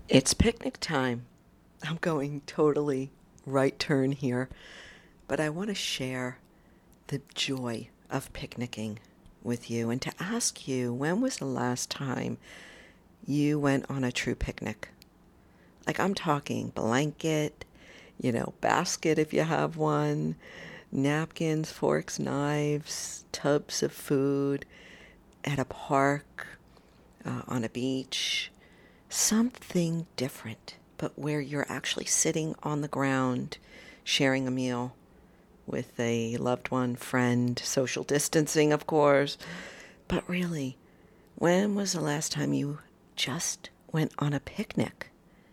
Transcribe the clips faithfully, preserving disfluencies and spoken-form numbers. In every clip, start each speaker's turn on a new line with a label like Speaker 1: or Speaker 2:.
Speaker 1: It's picnic time. I'm going totally right turn here, but I want to share the joy of picnicking with you and to ask you, when was the last time you went on a true picnic? Like, I'm talking blanket, you know, basket if you have one, napkins, forks, knives, tubs of food, at a park, uh, on a beach, something different, but where you're actually sitting on the ground sharing a meal with a loved one, friend, social distancing, of course. But really, when was the last time you just went on a picnic?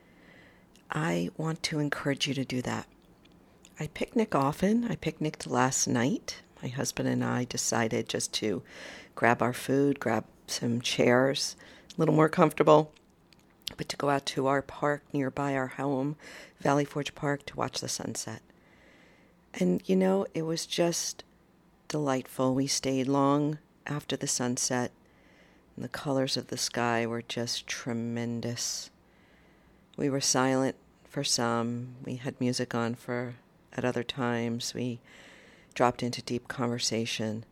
Speaker 1: I want to encourage you to do that. I picnic often. I picnicked last night. My husband and I decided just to grab our food, grab some chairs, a little more comfortable, but to go out to our park nearby our home, Valley Forge Park, to watch the sunset. And, you know, it was just delightful. We stayed long after the sunset, and the colors of the sky were just tremendous. We were silent for some. We had music on for at other times. We dropped into deep conversation.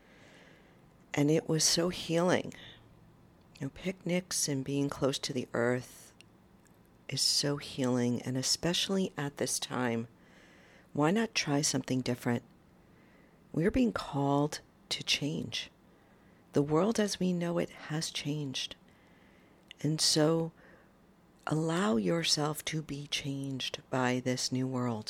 Speaker 1: And it was so healing. You know, picnics and being close to the earth is so healing, and especially at this time, why not try something different? We're being called to change. The world as we know it has changed. And so allow yourself to be changed by this new world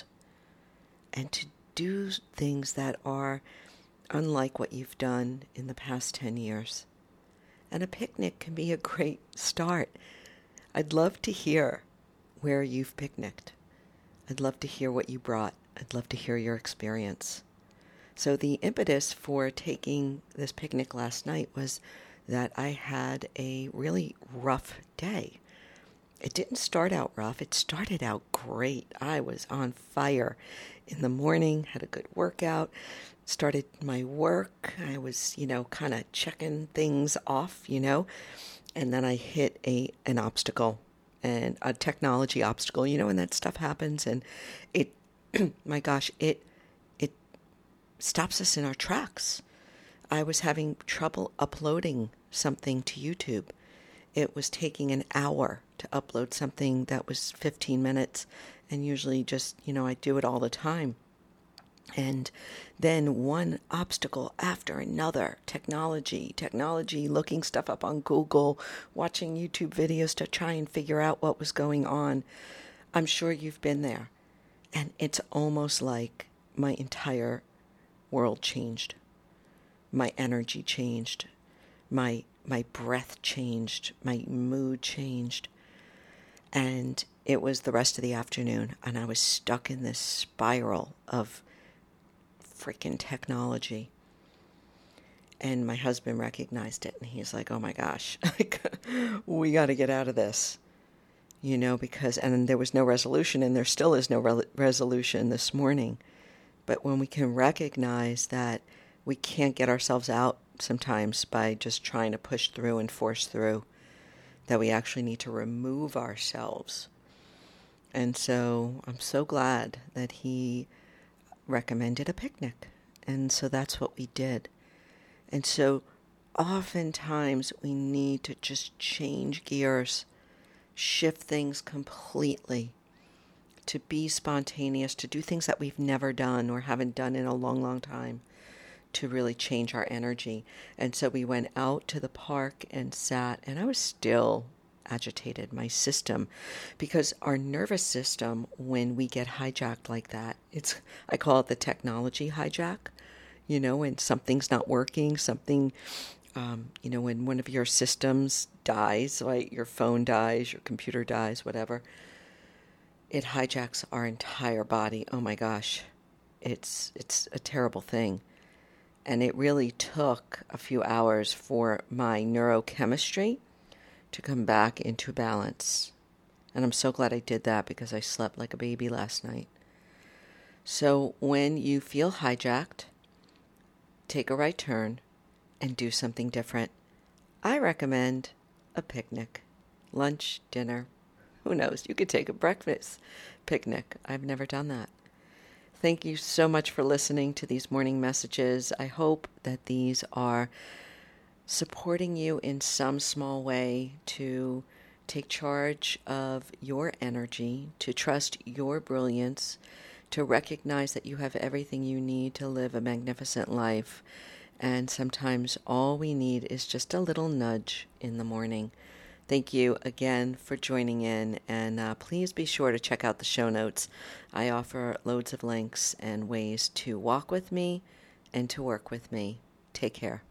Speaker 1: and to do things that are unlike what you've done in the past ten years. And a picnic can be a great start. I'd love to hear where you've picnicked. I'd love to hear what you brought. I'd love to hear your experience. So the impetus for taking this picnic last night was that I had a really rough day. It didn't start out rough. It started out great. I was on fire in the morning, had a good workout, started my work. I was, you know, kind of checking things off, you know, and then I hit a an obstacle, and a technology obstacle, you know, and that stuff happens, and it, my gosh, it it stops us in our tracks. I was having trouble uploading something to YouTube. It was taking an hour to upload something that was fifteen minutes, and usually just, you know, I do it all the time. And then one obstacle after another, technology, technology, looking stuff up on Google, watching YouTube videos to try and figure out what was going on. I'm sure you've been there. And it's almost like my entire world changed. My energy changed. My my breath changed. My mood changed. And it was the rest of the afternoon, and I was stuck in this spiral of freaking technology. And my husband recognized it, and he's like, oh my gosh, we got to get out of this, you know, because, and there was no resolution, and there still is no re- resolution this morning. But when we can recognize that we can't get ourselves out sometimes by just trying to push through and force through, that we actually need to remove ourselves. And so I'm so glad that he recommended a picnic. And so that's what we did. And so oftentimes we need to just change gears, shift things completely, to be spontaneous, to do things that we've never done or haven't done in a long, long time, to really change our energy. And so we went out to the park and sat, and I was still agitated, my system, because our nervous system, when we get hijacked like that, it's, I call it the technology hijack, you know, when something's not working, something, um, you know, when one of your systems dies, like your phone dies, your computer dies, whatever, it hijacks our entire body. Oh my gosh, it's it's a terrible thing. And it really took a few hours for my neurochemistry to come back into balance. And I'm so glad I did that, because I slept like a baby last night. So when you feel hijacked, take a right turn and do something different. I recommend a picnic, lunch, dinner, Who knows? You could take a breakfast picnic. I've never done that. Thank you so much for listening to these morning messages. I hope that these are supporting you in some small way to take charge of your energy, to trust your brilliance, to recognize that you have everything you need to live a magnificent life. And sometimes all we need is just a little nudge in the morning. Thank you again for joining in, and uh, please be sure to check out the show notes. I offer loads of links and ways to walk with me and to work with me. Take care.